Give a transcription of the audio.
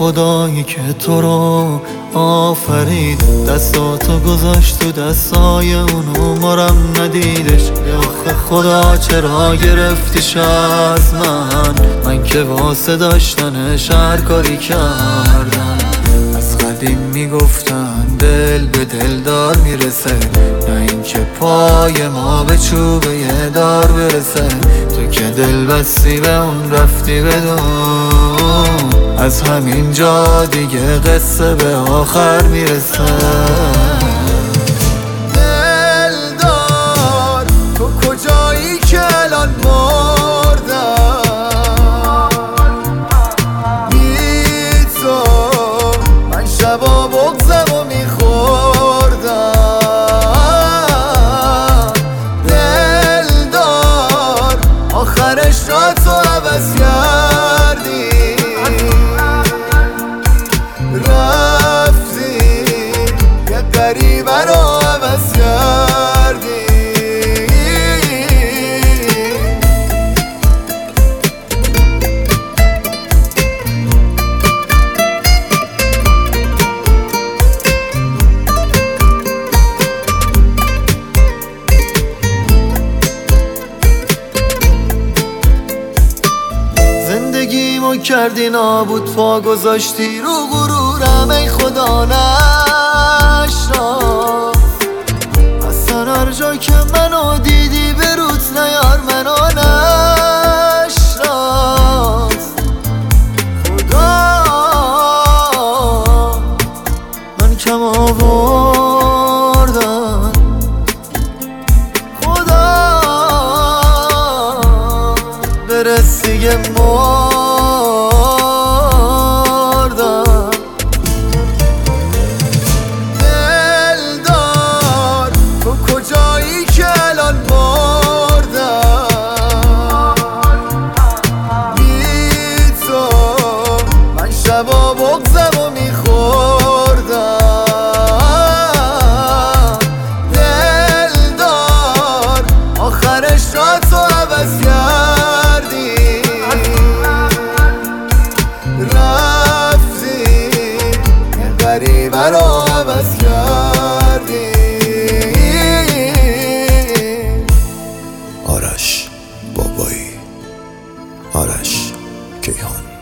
خدایی که تو رو آفرید، دستاتو گذاشت تو دستای اونو مارم ندیدش. آخه خدا چرا گرفتیش از من که واسه داشتنش هر کاری کردم. از قدیم میگفتن دل به دلدار میرسه، نه اینکه پای ما به چوبه یه دار برسه. تو که دل بستی به اون رفتی بدون، از همین جا دیگه قصه به آخر میرسه. دلدار تو کجایی که الان مردم؟ بی تو من شبا بغزم و میخوردم. دلدار آخرش را تو عوض کردی، رفتی یه غریبه رو عوض کردی. زندگیمو کردی نابود، پا گذاشتی رو غرورم، ای خدا نشنا. اصلا هر جا که منو دیدی به روت نیار منو نشناس. خدا من کم آوردم، خدا برس دیگه مردم. دلدار تو کجایی که الان مردم؟ بی تو من شبا بغزم و میخوردم. دلدار آخرش را تو عوض کردی، رفتی یه غریبه رو عوض کردی. آرش بابایی، آرش کیهان.